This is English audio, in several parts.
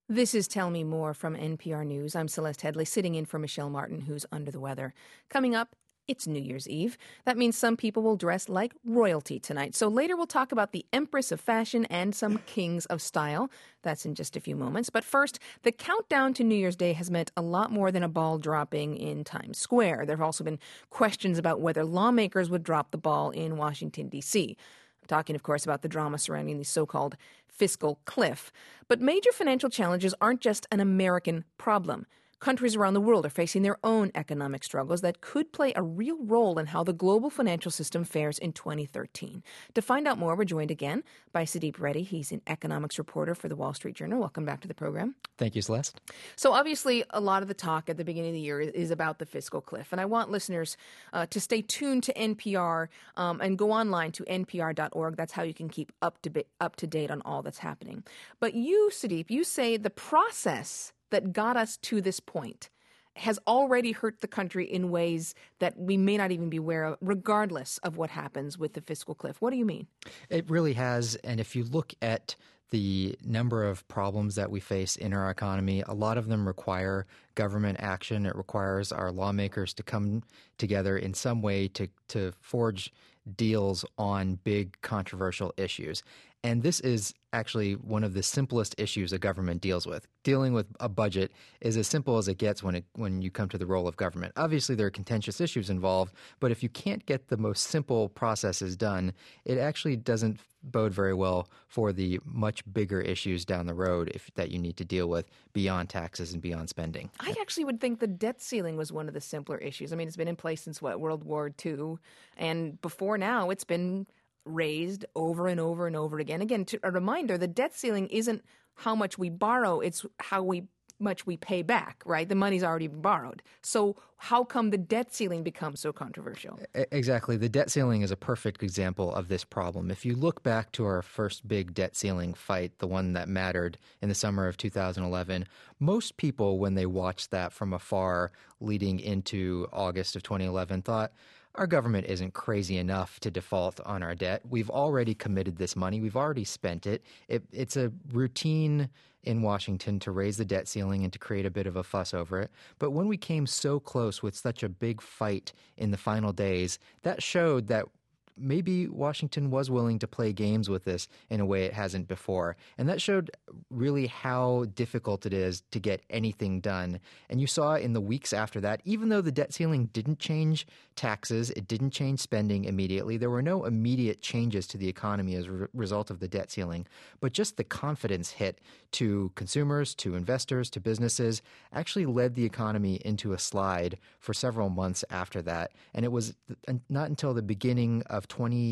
This is Tell Me More from NPR News. I'm Celeste Headley, sitting in for Michelle Martin, who's under the weather. Coming up, it's New Year's Eve. That means some people will dress like royalty tonight. So later we'll talk about the Empress of Fashion and some kings of style. That's in just a few moments. But first, the countdown to New Year's Day has meant a lot more than a ball dropping in Times Square. There have also been questions about whether lawmakers would drop the ball in Washington, D.C. Talking, of course, about the drama surrounding the so-called fiscal cliff. But major financial challenges aren't just an American problem. Countries around the world are facing their own economic struggles that could play a real role in how the global financial system fares in 2013. To find out more, we're joined again by Sudeep Reddy. He's an economics reporter for the Wall Street Journal. Welcome back to the program. Thank you, Celeste. So obviously, a lot of the talk at the beginning of the year is about the fiscal cliff. And I want listeners to stay tuned to NPR and go online to npr.org. That's how you can keep up to date on all that's happening. But you, Sudeep, you say the process that got us to this point has already hurt the country in ways that we may not even be aware of, regardless of what happens with the fiscal cliff. What do you mean? It really has. And if you look at the number of problems that we face in our economy, a lot of them require government action. It requires our lawmakers to come together in some way to forge deals on big controversial issues. And this is actually one of the simplest issues a government deals with. Dealing with a budget is as simple as it gets when you come to the role of government. Obviously, there are contentious issues involved, but if you can't get the most simple processes done, it actually doesn't bode very well for the much bigger issues down the road that you need to deal with beyond taxes and beyond spending. I actually would think the debt ceiling was one of the simpler issues. I mean, it's been in place since, World War II, and before now it's been raised over and over and over again. Again, a reminder, the debt ceiling isn't how much we borrow, it's how much we pay back, right? The money's already borrowed. So how come the debt ceiling becomes so controversial? Exactly. The debt ceiling is a perfect example of this problem. If you look back to our first big debt ceiling fight, the one that mattered in the summer of 2011, most people, when they watched that from afar leading into August of 2011, thought, our government isn't crazy enough to default on our debt. We've already committed this money. We've already spent it. It's a routine in Washington to raise the debt ceiling and to create a bit of a fuss over it. But when we came so close with such a big fight in the final days, that showed that maybe Washington was willing to play games with this in a way it hasn't before. And that showed really how difficult it is to get anything done. And you saw in the weeks after that, even though the debt ceiling didn't change taxes, it didn't change spending immediately, there were no immediate changes to the economy as a result of the debt ceiling. But just the confidence hit to consumers, to investors, to businesses actually led the economy into a slide for several months after that. And it was not until the beginning of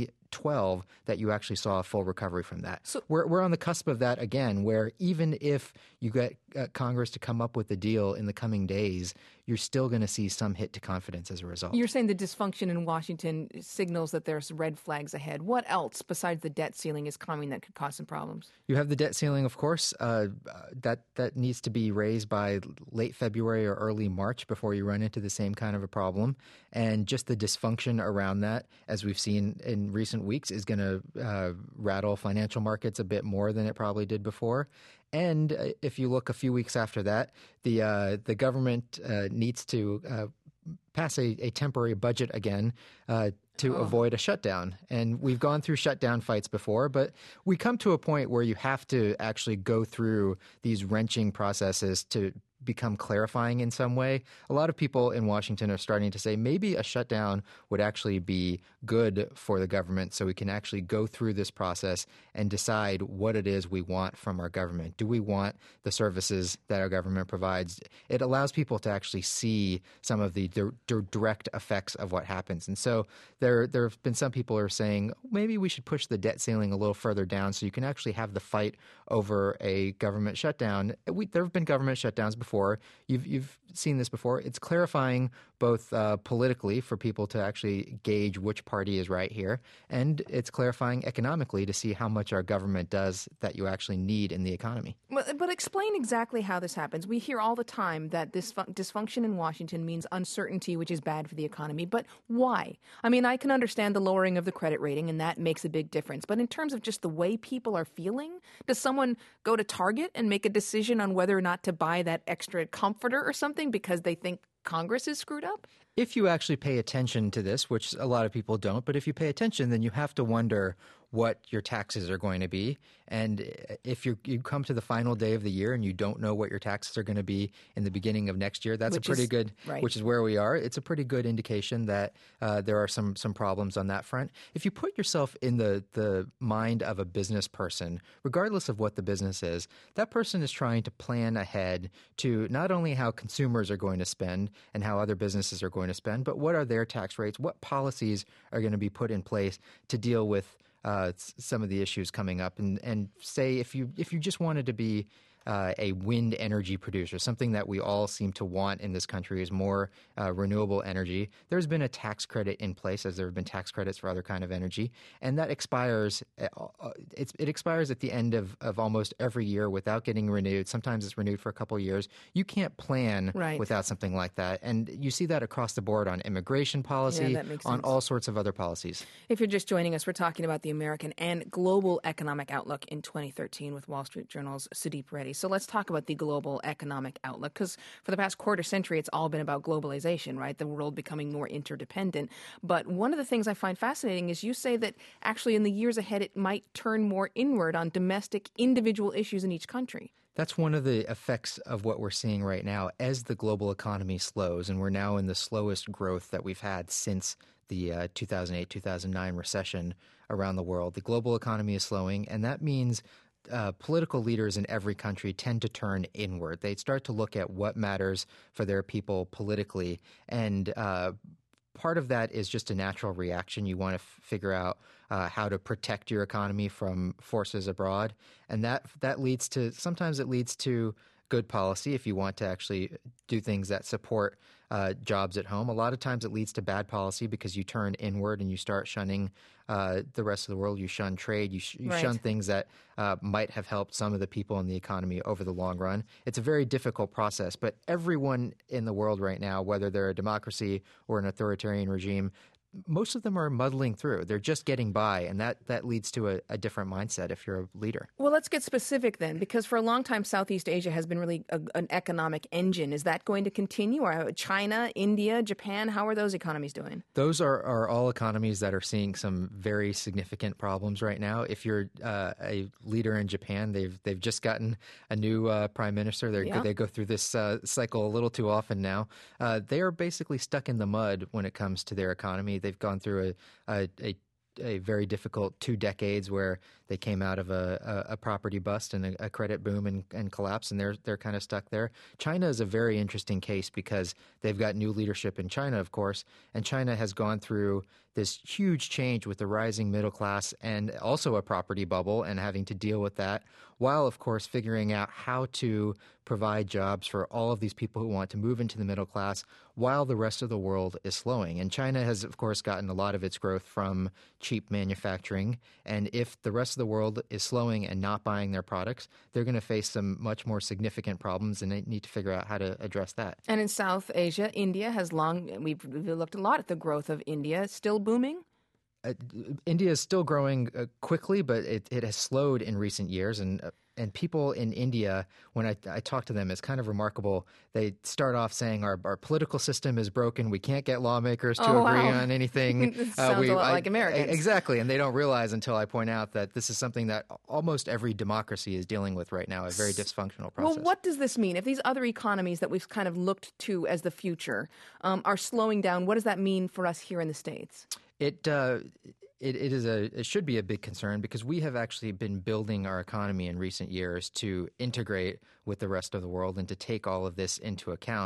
2012 that you actually saw a full recovery from that. So we're on the cusp of that again, where even if you get Congress to come up with a deal in the coming days, you're still going to see some hit to confidence as a result. You're saying the dysfunction in Washington signals that there's red flags ahead. What else besides the debt ceiling is coming that could cause some problems? You have the debt ceiling, of course. That needs to be raised by late February or early March before you run into the same kind of a problem. And just the dysfunction around that, as we've seen in recent weeks, is going to rattle financial markets a bit more than it probably did before. And if you look a few weeks after that, the government needs to pass a temporary budget again to avoid a shutdown. And we've gone through shutdown fights before, but we come to a point where you have to actually go through these wrenching processes to become clarifying in some way. A lot of people in Washington are starting to say maybe a shutdown would actually be good for the government so we can actually go through this process and decide what it is we want from our government. Do we want the services that our government provides? It allows people to actually see some of the direct effects of what happens. And so there have been some people who are saying maybe we should push the debt ceiling a little further down so you can actually have the fight over a government shutdown. There have been government shutdowns before. You've seen this before. It's clarifying both politically for people to actually gauge which party is right here, and it's clarifying economically to see how much our government does that you actually need in the economy. But explain exactly how this happens. We hear all the time that this dysfunction in Washington means uncertainty, which is bad for the economy. But why? I mean, I can understand the lowering of the credit rating, and that makes a big difference. But in terms of just the way people are feeling, does someone go to Target and make a decision on whether or not to buy that extra comforter or something because they think Congress is screwed up? If you actually pay attention to this, which a lot of people don't, but if you pay attention, then you have to wonder what your taxes are going to be. And if you come to the final day of the year and you don't know what your taxes are going to be in the beginning of next year, that's which is where we are. It's a pretty good indication that there are some problems on that front. If you put yourself in the mind of a business person, regardless of what the business is, that person is trying to plan ahead to not only how consumers are going to spend and how other businesses are going to spend, but what are their tax rates, what policies are going to be put in place to deal with some of the issues coming up, and say if you just wanted to be a wind energy producer, something that we all seem to want in this country is more renewable energy. There's been a tax credit in place, as there have been tax credits for other kind of energy, and that expires. It expires at the end of almost every year without getting renewed. Sometimes it's renewed for a couple of years. You can't plan without something like that, and you see that across the board on immigration policy, on all sorts of other policies. If you're just joining us, we're talking about the American and global economic outlook in 2013 with Wall Street Journal's Sudeep Reddy. So let's talk about the global economic outlook, because for the past quarter century, it's all been about globalization, right? The world becoming more interdependent. But one of the things I find fascinating is you say that actually in the years ahead, it might turn more inward on domestic individual issues in each country. That's one of the effects of what we're seeing right now as the global economy slows, and we're now in the slowest growth that we've had since the 2008-2009 recession around the world. The global economy is slowing, and that means political leaders in every country tend to turn inward. They start to look at what matters for their people politically, and part of that is just a natural reaction. You want to figure out how to protect your economy from forces abroad, and that leads to, sometimes it leads to good policy if you want to actually do things that support jobs at home. A lot of times it leads to bad policy because you turn inward and you start shunning the rest of the world. You shun trade. You shun things that might have helped some of the people in the economy over the long run. It's a very difficult process, but everyone in the world right now, whether they're a democracy or an authoritarian regime, most of them are muddling through. They're just getting by, and that leads to a different mindset if you're a leader. Well, let's get specific then, because for a long time, Southeast Asia has been really an economic engine. Is that going to continue? Or China, India, Japan, how are those economies doing? Those are all economies that are seeing some very significant problems right now. If you're a leader in Japan, they've just gotten a new prime minister. They go through this cycle a little too often now. They are basically stuck in the mud when it comes to their economy. They've gone through a very difficult 2 decades where they came out of a property bust and a credit boom and collapse, and they're kind of stuck there. China is a very interesting case because they've got new leadership in China, of course, and China has gone through this huge change with the rising middle class and also a property bubble and having to deal with that, while, of course, figuring out how to provide jobs for all of these people who want to move into the middle class while the rest of the world is slowing. And China has, of course, gotten a lot of its growth from cheap manufacturing. And if the rest of the world is slowing and not buying their products, they're going to face some much more significant problems, and they need to figure out how to address that. And in South Asia, India has we've looked a lot at the growth of India, still booming? India is still growing quickly, but it has slowed in recent years. And people in India, when I talk to them, it's kind of remarkable. They start off saying our political system is broken. We can't get lawmakers to agree on anything. Sounds a lot like Americans. Exactly. And they don't realize until I point out that this is something that almost every democracy is dealing with right now, a very dysfunctional process. Well, what does this mean? If these other economies that we've kind of looked to as the future are slowing down, what does that mean for us here in the States? It should be a big concern because we have actually been building our economy in recent years to integrate with the rest of the world and to take all of this into account.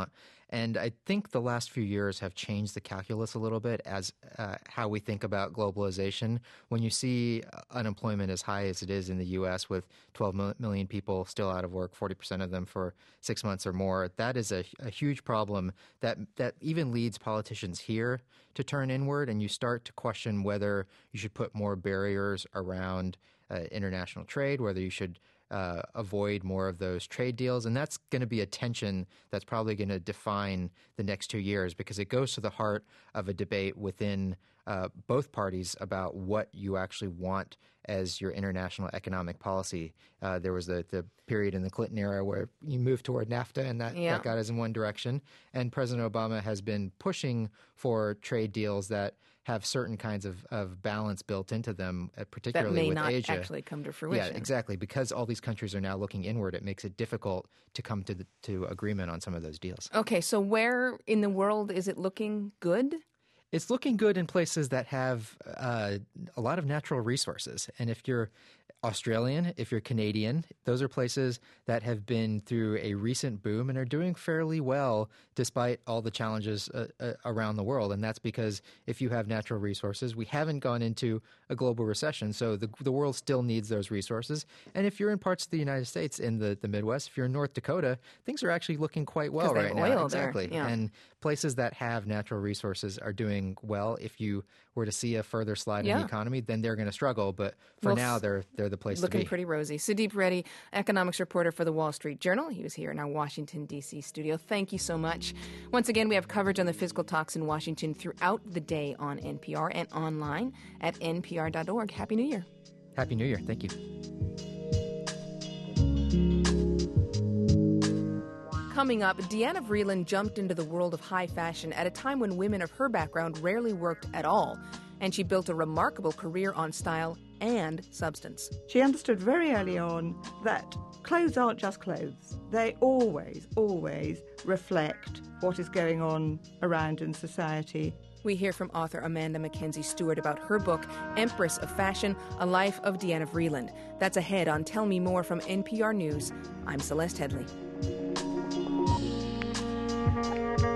And I think the last few years have changed the calculus a little bit as how we think about globalization. When you see unemployment as high as it is in the U.S. with 12 million people still out of work, 40% of them for 6 months or more, that is a huge problem that even leads politicians here to turn inward, and you start to question whether you should put more barriers around international trade, whether you should avoid more of those trade deals. And that's going to be a tension that's probably going to define the next 2 years, because it goes to the heart of a debate within both parties about what you actually want as your international economic policy. There was the period in the Clinton era where you moved toward NAFTA, and that got us in one direction. And President Obama has been pushing for trade deals that have certain kinds of balance built into them, particularly with Asia. That may not actually come to fruition. Yeah, exactly. Because all these countries are now looking inward, it makes it difficult to come to agreement on some of those deals. Okay, so where in the world is it looking good? It's looking good in places that have a lot of natural resources. And if you're Australian, if you're Canadian, those are places that have been through a recent boom and are doing fairly well despite all the challenges around the world. And that's because if you have natural resources, we haven't gone into a global recession, so the world still needs those resources. And if you're in parts of the United States, in the Midwest, if you're in North Dakota, things are actually looking quite well right now. Exactly. There. Yeah. And places that have natural resources are doing well. If you were to see a further slide in the economy, then they're going to struggle. But for now, they're the place to be. Looking pretty rosy. Sudeep Reddy, economics reporter for the Wall Street Journal. He was here in our Washington, D.C. studio. Thank you so much. Once again, we have coverage on the fiscal talks in Washington throughout the day on NPR and online at npr.org. Happy New Year. Happy New Year. Thank you. Coming up, Deanna Vreeland jumped into the world of high fashion at a time when women of her background rarely worked at all, and she built a remarkable career on style and substance. She understood very early on that clothes aren't just clothes. They always, always reflect what is going on around in society. We hear from author Amanda Mackenzie Stewart about her book, Empress of Fashion, A Life of Deanna Vreeland. That's ahead on Tell Me More from NPR News. I'm Celeste Headlee.